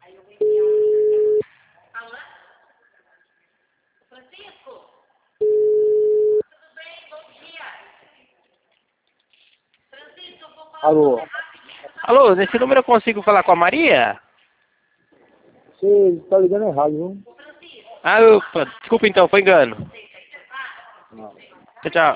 Alô? Francisco? Tudo bem? Bom dia. Francisco, eu vou falar Alô? Alô, nesse número eu consigo falar com a Maria? Você tá ligando errado, viu? Ah, opa, desculpa então, foi engano. Tchau, tchau.